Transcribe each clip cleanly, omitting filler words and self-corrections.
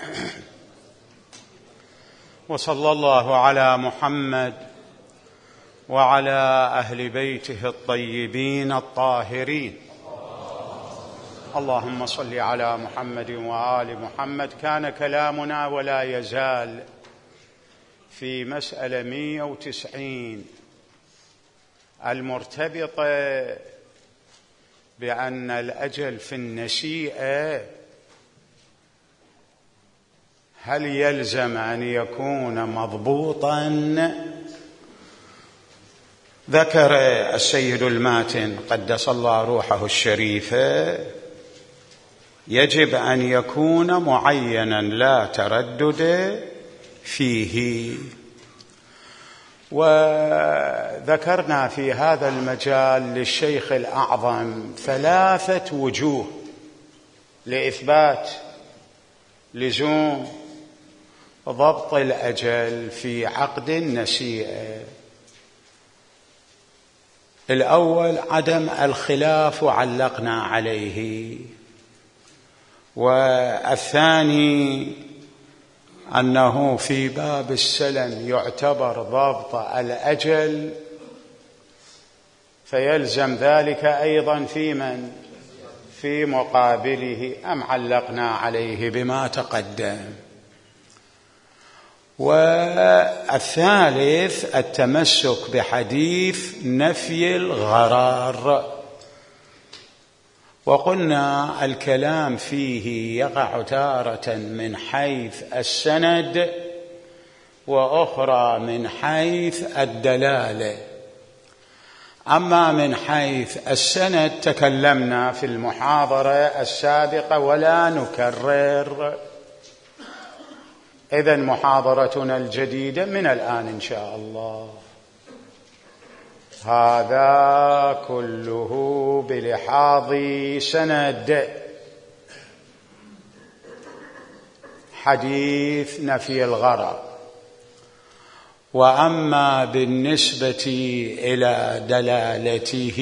وصلى الله على محمد وعلى أهل بيته الطيبين الطاهرين. اللهم صل على محمد وآل محمد. كان كلامنا ولا يزال في مسألة 190 المرتبطة بأن الأجل في النشيئة هل يلزم أن يكون مضبوطا؟ ذكر السيد الماتن قدس الله روحه الشريفة يجب أن يكون معينا لا تردد فيه. وذكرنا في هذا المجال للشيخ الأعظم 3 وجوه لإثبات لزوم ضبط الأجل في عقد النشيئة. الأول عدم الخلاف وعلقنا عليه، والثاني أنه في باب السلم يعتبر ضبط الأجل، فيلزم ذلك أيضا في مقابله، أم علقنا عليه بما تقدم. والثالث التمسك بحديث نفي الغرار، وقلنا الكلام فيه يقع تارة من حيث السند وأخرى من حيث الدلالة. أما من حيث السند تكلمنا في المحاضرة السابقة ولا نكرر، إذن محاضرتنا الجديدة من الآن إن شاء الله. هذا كله بلحاظ سند حديث نفي الغرر. وأما بالنسبة إلى دلالته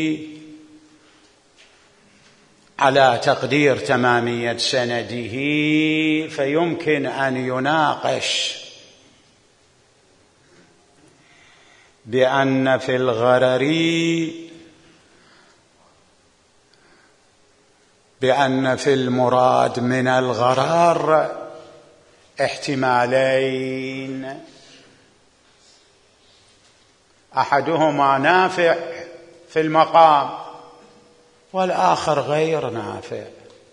على تقدير تمامية سنده فيمكن أن يناقش بأن في الغرر بأن في المراد من الغرر احتمالين، أحدهما نافع في المقام والآخر غير نافع.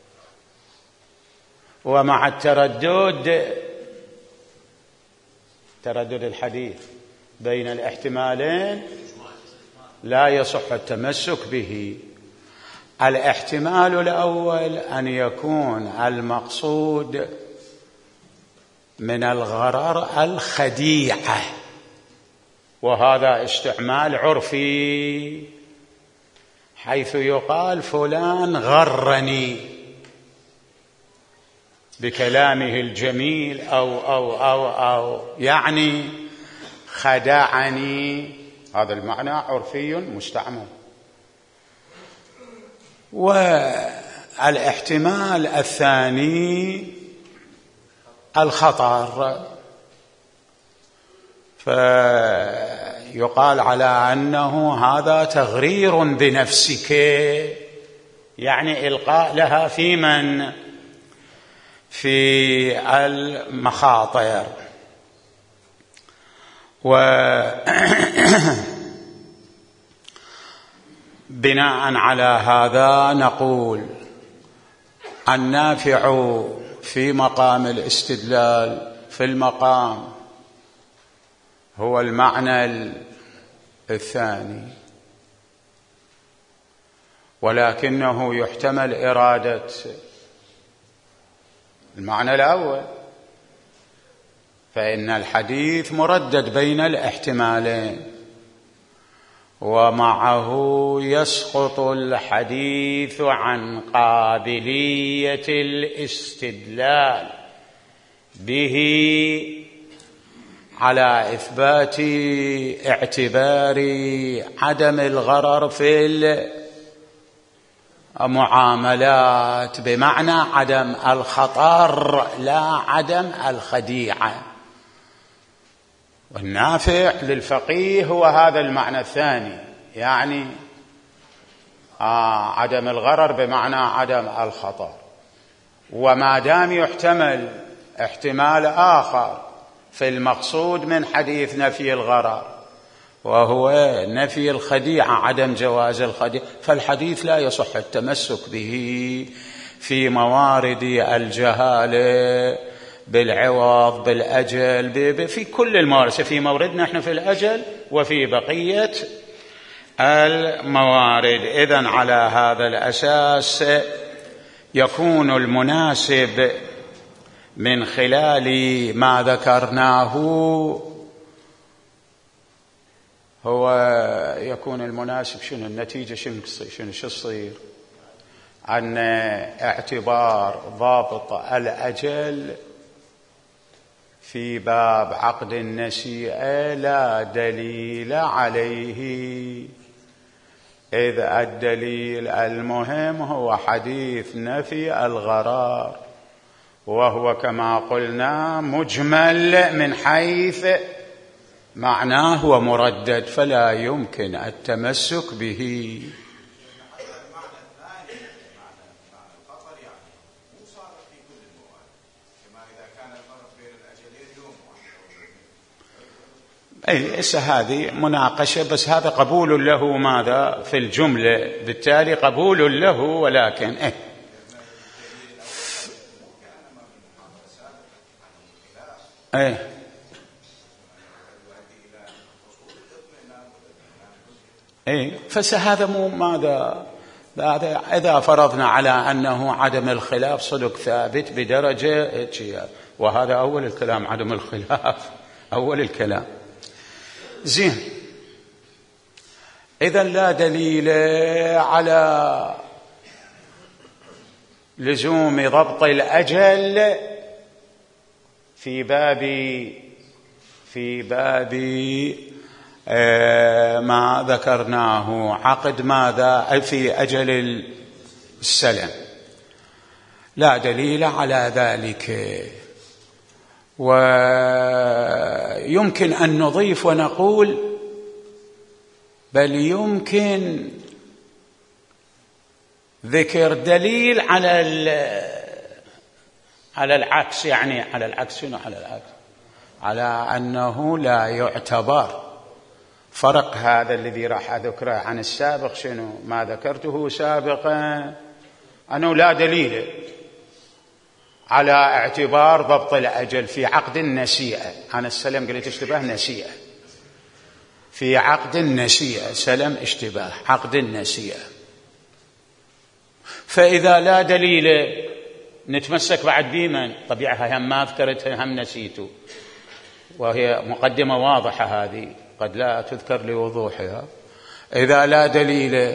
ومع تردد الحديث بين الاحتمالين لا يصح التمسك به. الاحتمال الأول أن يكون المقصود من الغرر الخديعة، وهذا استعمال عرفي، حيث يقال فلان غرني بكلامه الجميل أو يعني خدعني، هذا المعنى عرفي مستعمل. والاحتمال الثاني الخطر، فيقال على أنه هذا تغرير بنفسك، يعني إلقاء لها في المخاطر. وبناء على هذا نقول النافع في مقام الاستدلال في المقام هو المعنى الثاني، ولكنه يحتمل إرادة المعنى الأول، فإن الحديث مردد بين الاحتمالين، ومعه يسقط الحديث عن قابلية الاستدلال به على إثبات اعتبار عدم الغرر معاملات بمعنى عدم الخطر لا عدم الخديعة. والنافع للفقيه هو هذا المعنى الثاني، يعني عدم الغرر بمعنى عدم الخطر. وما دام يحتمل احتمال آخر في المقصود من حديث نفي الغرر وهو نفي الخديعة، عدم جواز الخديعة، فالحديث لا يصح التمسك به في موارد الجهالة بالعوض بالأجل، في كل الموارد، في موردنا احنا في الأجل وفي بقية الموارد. إذن على هذا الأساس يكون المناسب من خلال ما ذكرناه، هو يكون المناسب شنو النتيجة، شنو تصير عن اعتبار ضابط الأجل في باب عقد النسيئة لا دليل عليه، إذ الدليل المهم هو حديث نفي الغرار، وهو كما قلنا مجمل من حيث معناه ومردد، فلا يمكن التمسك به. هذه مناقشة، بس هذا قبول له ماذا في الجملة، بالتالي قبول له، ولكن فهذا مو ماذا، إذا فرضنا على أنه عدم الخلاف صدق ثابت بدرجة، وهذا أول الكلام، عدم الخلاف أول الكلام. زين، إذن لا دليل على لزوم ضبط الأجل في باب ما ذكرناه، عقد ماذا في أجل السلم، لا دليل على ذلك. ويمكن أن نضيف ونقول بل يمكن ذكر دليل على العكس، يعني على العكس، شنو على العكس؟ على أنه لا يعتبر. فرق هذا الذي راح أذكره عن السابق، شنو ما ذكرته سابقا، أنه لا دليل على اعتبار ضبط الأجل في عقد النسيئة. أنا السلم قلت اشتباه نسيئة، في عقد النسيئة سلم اشتباه عقد النسيئة. فإذا لا دليل نتمسك بعد بمن؟ طبيعها هم ما ذكرتها هم نسيته، وهي مقدمة واضحة هذه قد لا تذكر لوضوحها. إذا لا دليل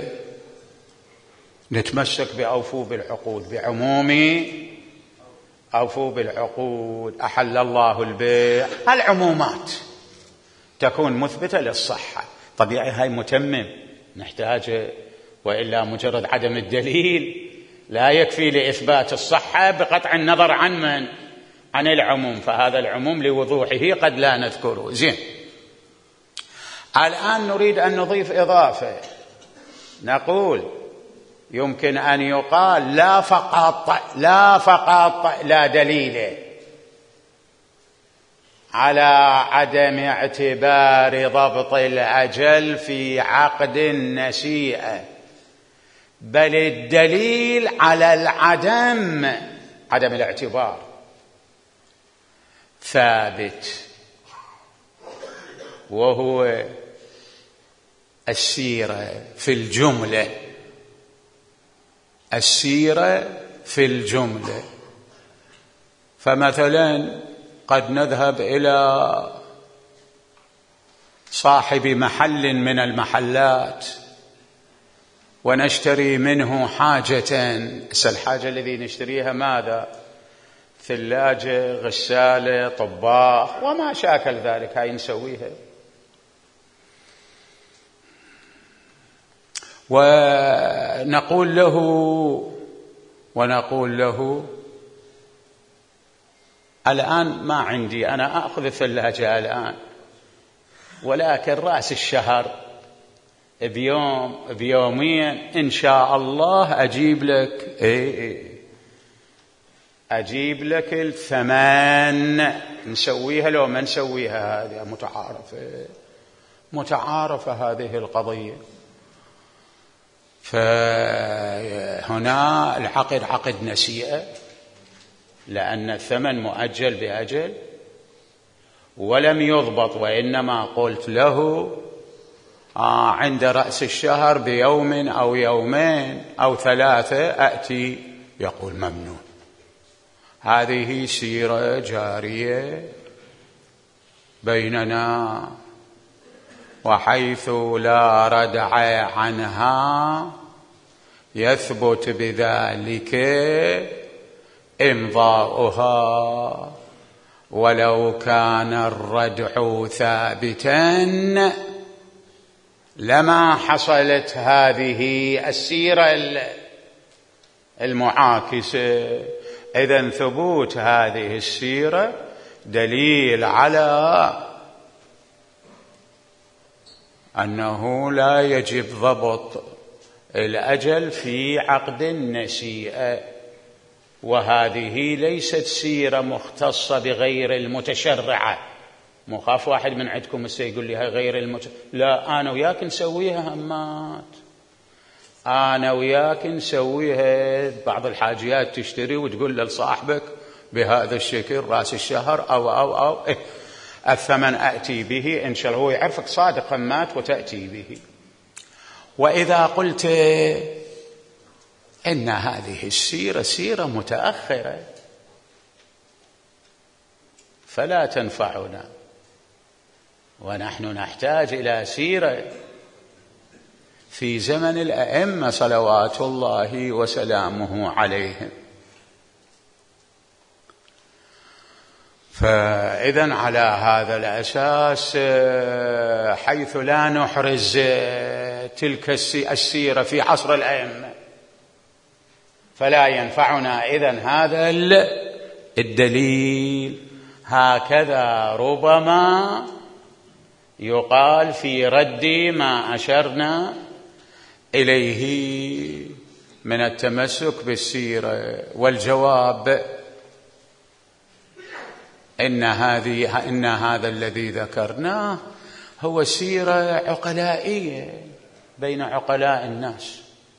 نتمسك بأوفوا بالعقود، بعموم أوفوا بالعقود، أحل الله البيع، العمومات تكون مثبتة للصحة. طبيعي هاي متمم نحتاج، وإلا مجرد عدم الدليل لا يكفي لإثبات الصحة بقطع النظر عن من؟ عن العموم، فهذا العموم لوضوحه قد لا نذكره. زين، الآن نريد أن نضيف إضافة، نقول يمكن أن يقال لا فقط لا دليل على عدم اعتبار ضبط الأجل في عقد النسيئة، بل الدليل على عدم الاعتبار ثابت، وهو السيرة في الجملة. السيرة في الجملة، فمثلا قد نذهب إلى صاحب محل من المحلات ونشتري منه حاجة. الحاجة الذي نشتريها ماذا؟ ثلاجة، غسالة، طباخ، وما شاكل ذلك، هاي نسويها. نقول له الآن ما عندي، أنا أخذ الثلاجة الآن، ولكن رأس الشهر بيوم بيومين إن شاء الله أجيب لك أجيب لك الثمن. نسويها لو ما نسويها؟ هذه متعارفة هذه القضية. فهنا العقد عقد نسيئة، لأن الثمن مؤجل بأجل ولم يضبط، وإنما قلت له عند رأس الشهر بيوم أو يومين أو 3 أأتي، يقول ممنون. هذه سيرة جارية بيننا، وحيث لا ردع عنها يثبت بذلك إمضاؤها، ولو كان الردع ثابتا لما حصلت هذه السيرة المعاكسة. إذن ثبوت هذه السيرة دليل على أنه لا يجب ضبط الأجل في عقد النسيئة، وهذه ليست سيرة مختصة بغير المتشرعة. مخاف واحد من عندكم يقول لي هاي غير لا، أنا وياك نسويها همات، أنا وياك نسويها. بعض الحاجيات تشتري وتقول لصاحبك بهذا الشكل رأس الشهر أو الثمن أتي به إن شاء الله، هو يعرفك صادق همات وتأتي به. وإذا قلت إن هذه السيرة سيرة متأخرة فلا تنفعنا، ونحن نحتاج إلى سيرة في زمن الأئمة صلوات الله وسلامه عليهم. فإذن على هذا الأساس، حيث لا نحرز تلك السيرة في عصر الأئمة، فلا ينفعنا إذن هذا الدليل. هكذا ربما يقال في رد ما أشرنا إليه من التمسك بالسيرة. والجواب إن هذا الذي ذكرناه هو سيرة عقلائية بين عقلاء الناس،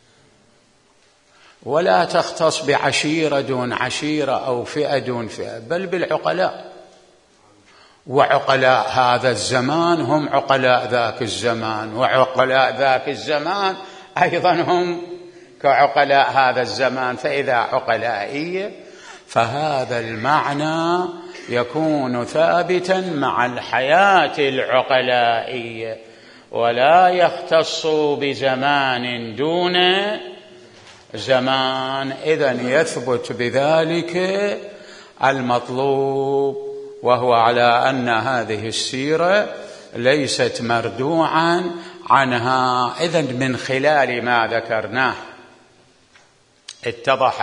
ولا تختص بعشيرة دون عشيرة أو فئة دون فئة، بل بالعقلاء. وعقلاء هذا الزمان هم عقلاء ذاك الزمان، وعقلاء ذاك الزمان أيضا هم كعقلاء هذا الزمان. فإذا عقلائية فهذا المعنى يكون ثابتا مع الحياة العقلائية، ولا يختص بزمان دون زمان. إذن يثبت بذلك المطلوب، وهو على أن هذه السيرة ليست مردوعا عنها. إذن من خلال ما ذكرناه اتضح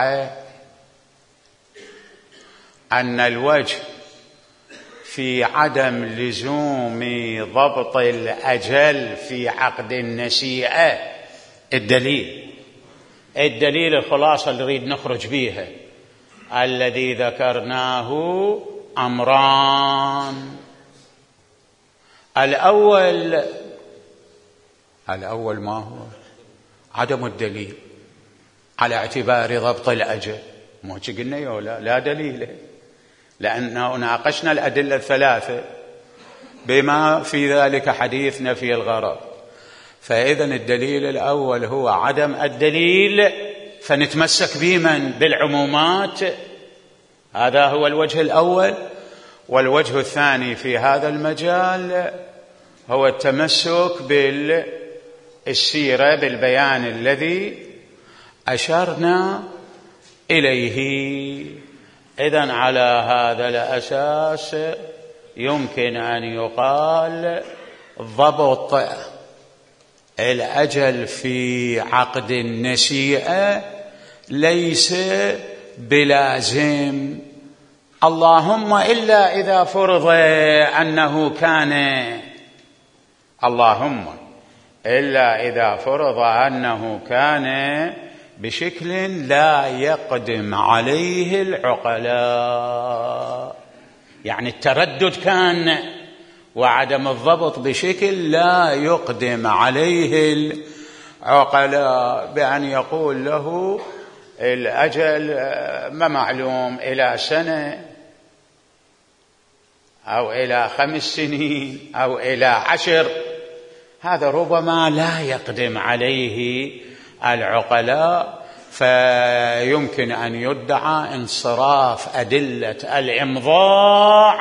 أن الوجه في عدم لزوم ضبط الأجل في عقد النسيئة الدليل الخلاصة اللي نريد نخرج بيها الذي ذكرناه أمران. الأول ما هو؟ عدم الدليل على اعتبار ضبط الأجل. مو قلنا لا دليل، لأنه ناقشنا الأدلة الثلاثة بما في ذلك حديث نفي الغرض. فإذن الدليل الأول هو عدم الدليل، فنتمسك بمن؟ بالعمومات. هذا هو الوجه الأول. والوجه الثاني في هذا المجال هو التمسك بالسيرة، بالبيان الذي أشرنا إليه. إذن على هذا الأساس يمكن أن يقال ضبط الأجل في عقد النسيئة ليس بلازم، اللهم إلا إذا فرض أنه كان، اللهم إلا إذا فرض أنه كان بشكل لا يقدم عليه العقلاء، يعني التردد كان وعدم الضبط بشكل لا يقدم عليه العقلاء، بأن يقول له الأجل ما معلوم إلى سنة أو إلى 5 سنين أو إلى 10، هذا ربما لا يقدم عليه العقلاء، فيمكن أن يدعى انصراف أدلة الإمضاء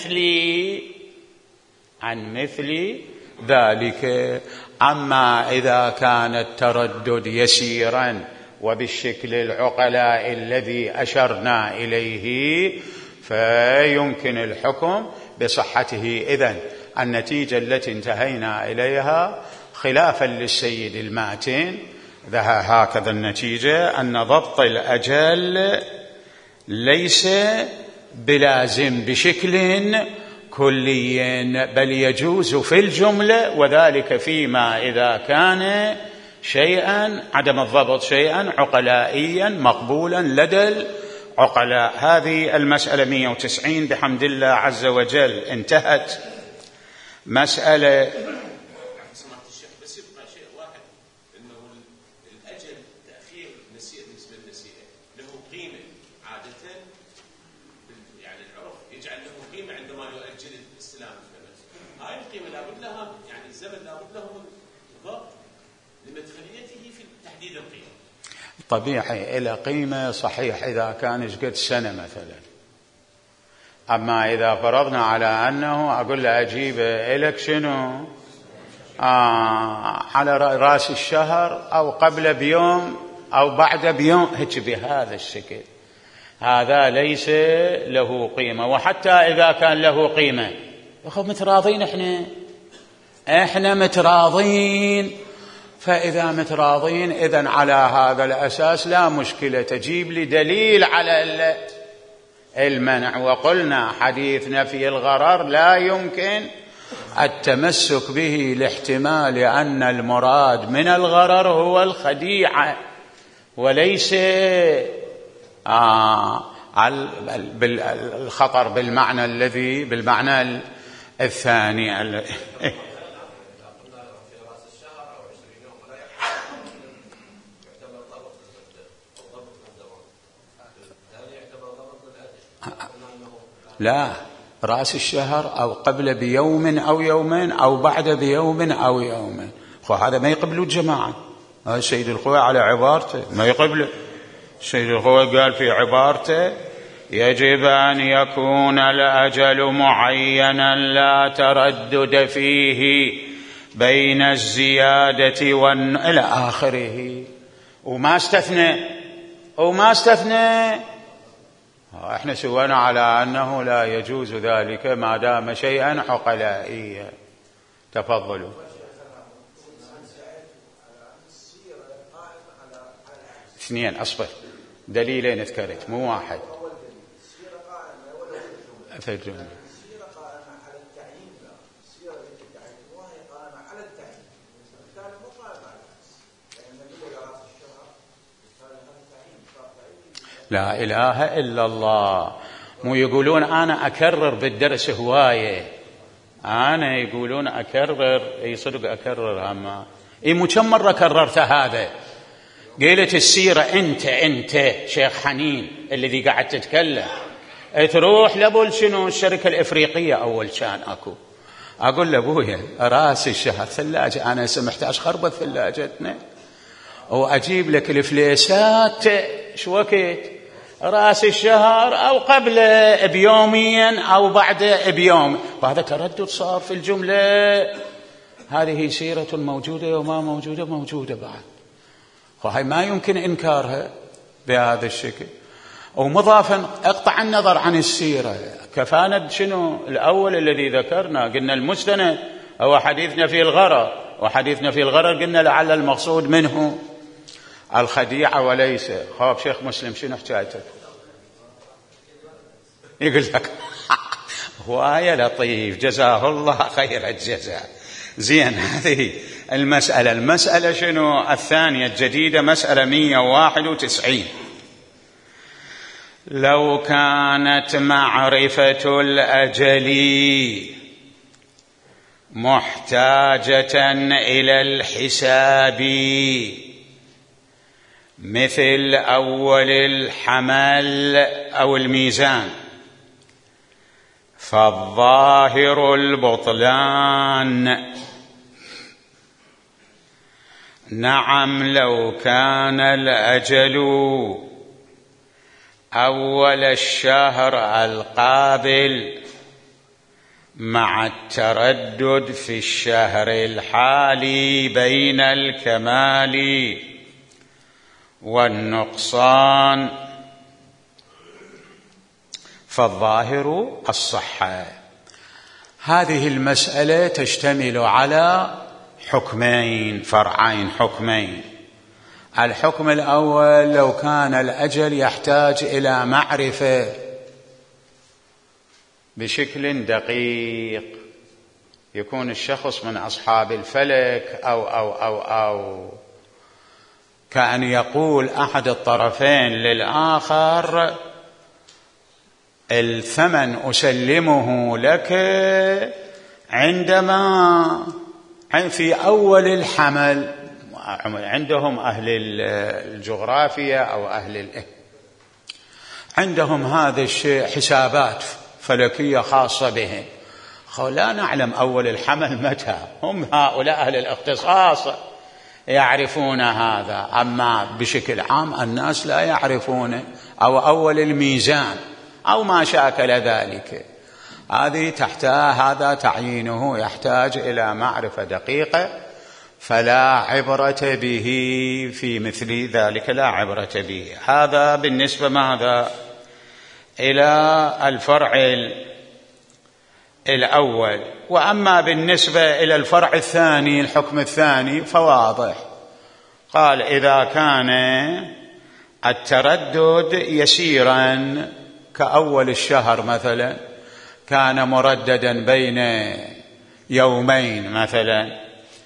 عن مثل ذلك. أما إذا كان التردد يسيرا وبالشكل العقلاء الذي أشرنا إليه فيمكن الحكم بصحته. إذن النتيجة التي انتهينا إليها خلافا للسيد الماتن هكذا النتيجة، أن ضبط الأجل ليس بلازم بشكل كلي، بل يجوز في الجملة، وذلك فيما إذا كان شيئا عدم الضبط شيئا عقلائيا مقبولا لدى العقلاء. هذه المسألة 190 بحمد الله عز وجل انتهت. مسألة بس يبقى شيء واحد، انه الاجل تاخير نسيئه بالنسبه للنسيئه له قيمه عاده، يعني العرف يجعل له قيمه عندما يؤجل الاستلام الثمن. هاي القيمه لابد لها، يعني الزمن لابد له من ضبط لمدخليته في تحديد القيمه. طبيعي إلى قيمة صحيح إذا كان قد سنة مثلا. أما إذا فرضنا على أنه أقول له أجيب إلك شنو على رأس الشهر أو قبل بيوم أو بعد بيوم، هيك بهذا الشكل، هذا ليس له قيمة. وحتى إذا كان له قيمة يقول متراضين، إحنا متراضين، فإذا متراضين إذن على هذا الأساس لا مشكلة، تجيب لي دليل على المنع. وقلنا حديث نفي الغرر لا يمكن التمسك به لاحتمال أن المراد من الغرر هو الخديعة وليس الخطر بالمعنى الثاني. لا، رأس الشهر أو قبل بيوم أو يومين أو بعد بيوم أو يومين، هذا ما يقبله الجماعة. هذا سيد الخوي على عبارته ما يقبله. سيد الخوي قال في عبارته يجب أن يكون الأجل معينا لا تردد فيه بين الزيادة إلى آخره، وما استثنى. احنا سوينا على أنه لا يجوز ذلك ما دام شيئا عقلائيا. تفضلوا. اثنين، أصبر، دليلين ذكرت مو واحد في الجملة. لا إله إلا الله. مو يقولون أنا أكرر بالدرس هواية، أنا يقولون أكرر، أي صدق أكرر، أما مو كم مرة كررت هذا. قيلت السيرة أنت شيخ حنين الذي قاعد تتكلم، تروح لابول شنو الشركة الإفريقية أول كان أكو، أقول لأبويا رأس الشهر ثلاجة، أنا محتاج خربط ثلاجتنا وأجيب لك الفليسات شو وقت رأس الشهر أو قبل بيومين أو بعد بيوم. وهذا تردد صار في الجملة. هذه سيرة موجودة وما موجودة بعد، وهي ما يمكن إنكارها بهذا الشكل. ومضافا اقطع النظر عن السيرة، كفانا شنو الأول الذي ذكرنا، قلنا المستند هو حديثنا في الغرر، وحديثنا في الغرر قلنا لعل المقصود منه الخديعة وليس. خواب شيخ مسلم شنو حكايتك؟ يقول لك هواية لطيف جزاه الله خير الجزاء. زين، هذه المسألة شنو الثانية الجديدة؟ مسألة 191. لو كانت معرفة الأجل محتاجة إلى الحساب مثل أول الحمل أو الميزان فالظاهر البطلان. نعم، لو كان الأجل أول الشهر القابل مع التردد في الشهر الحالي بين الكمال والنقصان فالظاهر الصحة. هذه المسألة تشتمل على حكمين، فرعين حكمين. الحكم الأول: لو كان الأجل يحتاج إلى معرفة بشكل دقيق، يكون الشخص من أصحاب الفلك أو كأن يقول أحد الطرفين للآخر: الثمن أسلمه لك عندما في أول الحمل. عندهم أهل الجغرافيا أو عندهم هذا الشيء حسابات فلكية خاصة بهم. لا نعلم أول الحمل متى، هم هؤلاء أهل الاختصاص يعرفون هذا، أما بشكل عام الناس لا يعرفون، أو أول الميزان أو ما شاكل ذلك. هذا تعيينه يحتاج إلى معرفة دقيقة، فلا عبرة به في مثل ذلك، لا عبرة به. هذا بالنسبة ماذا؟ إلى الفرع الأول. وأما بالنسبة إلى الفرع الثاني، الحكم الثاني، فواضح. قال: إذا كان التردد يسيرا كأول الشهر مثلا، كان مرددا بين يومين مثلا،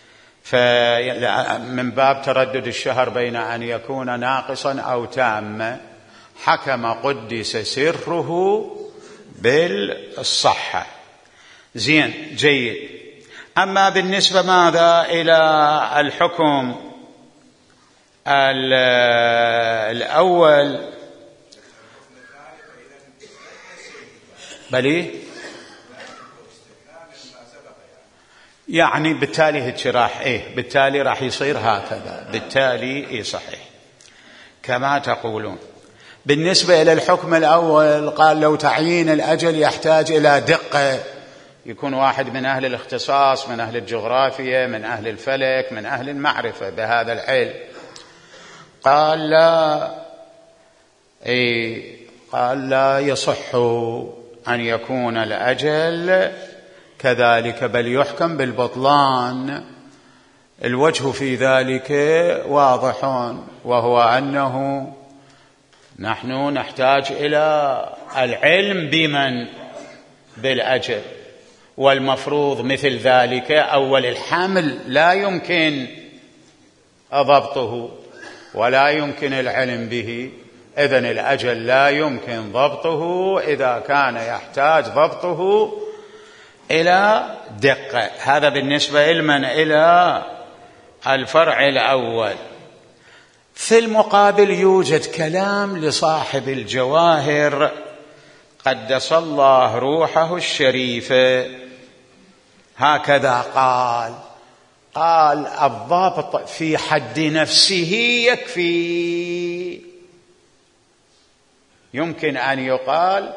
فمن باب تردد الشهر بين أن يكون ناقصا أو تاما، حكم قدس سره بالصحة. زين، جيد. أما بالنسبة ماذا إلى الحكم الأول، بلي يعني بالتالي هيك بالتالي راح يصير هكذا، بالتالي صحيح كما تقولون. بالنسبة إلى الحكم الأول قال: لو تعيين الأجل يحتاج إلى دقة، يكون واحد من أهل الاختصاص، من أهل الجغرافيا، من أهل الفلك، من أهل المعرفة بهذا العلم. قال: لا يصح أن يكون الأجل كذلك، بل يحكم بالبطلان. الوجه في ذلك واضح، وهو أنه نحن نحتاج إلى العلم بالأجل، والمفروض مثل ذلك أول الحمل لا يمكن ضبطه ولا يمكن العلم به، إذن الأجل لا يمكن ضبطه إذا كان يحتاج ضبطه إلى دقة. هذا بالنسبة إلى الفرع الأول. في المقابل يوجد كلام لصاحب الجواهر قدس الله روحه الشريفة، هكذا قال: الضابط في حد نفسه يكفي. يمكن أن يقال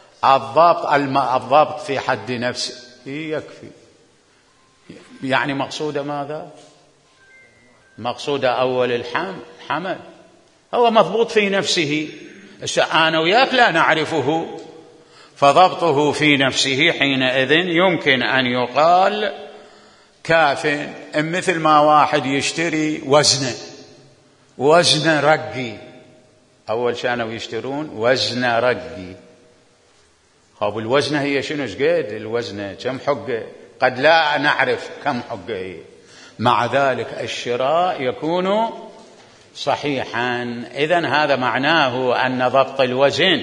الضابط في حد نفسه يكفي. يعني مقصودة ماذا؟ مقصودة أول الحمل هو مضبوط في نفسه، أنا وياك لا نعرفه، فضبطه في نفسه حينئذ يمكن أن يقال كاف، مثل ما واحد يشتري وزن رقي. أول كانوا يشترون وزن رقي. خب الوزنة هي شنو؟ شقد الوزنة؟ كم حقة؟ قد لا نعرف كم حقة هي. مع ذلك الشراء يكون صحيحا. إذن هذا معناه أن ضبط الوزن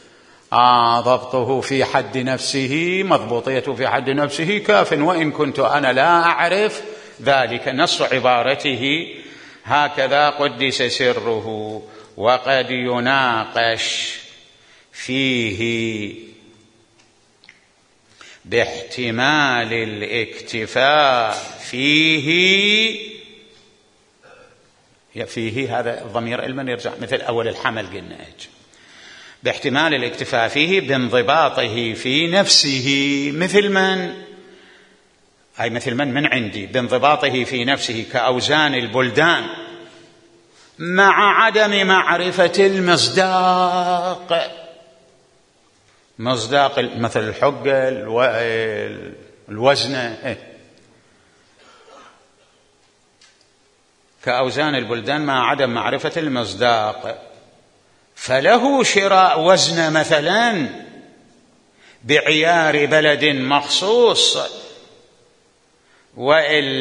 ضبطه في حد نفسه، مضبوطيته في حد نفسه كاف، وإن كنت أنا لا أعرف ذلك. نص عبارته هكذا: قدس سره. وقد يناقش فيه باحتمال الاكتفاء فيه هذا الضمير علما يرجع مثل أول الحمل قلنا باحتمال الاكتفاء فيه بانضباطه في نفسه مثل من عندي، بانضباطه في نفسه كأوزان البلدان، مع عدم معرفة مصداق مثل الحقة الوزنة، كأوزان البلدان مع عدم معرفة المصداق. فله شراء وزن مثلا بعيار بلد مخصوص وإن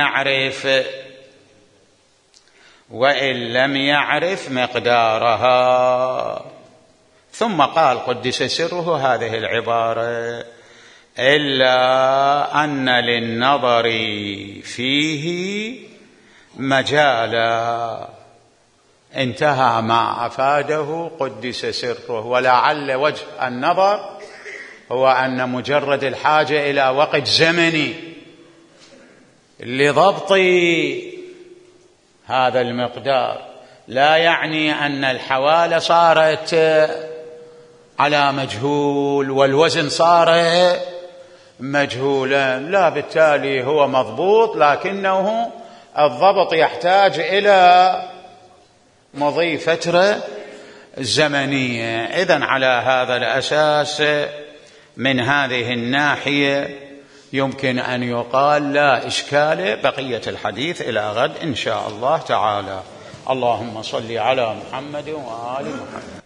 لم يعرف مقدارها. ثم قال قدس سره هذه العبارة: إلا أن للنظر فيه مجالا. انتهى ما أفاده قدس سره. ولعل وجه النظر هو أن مجرد الحاجة إلى وقت زمني لضبط هذا المقدار لا يعني أن الحوالة صارت على مجهول والوزن صار مجهولا، لا، بالتالي هو مضبوط، لكنه الضبط يحتاج إلى مضي فترة زمنية. إذن على هذا الأساس من هذه الناحية يمكن أن يقال لا إشكال. بقية الحديث إلى غد إن شاء الله تعالى. اللهم صل على محمد وآل محمد.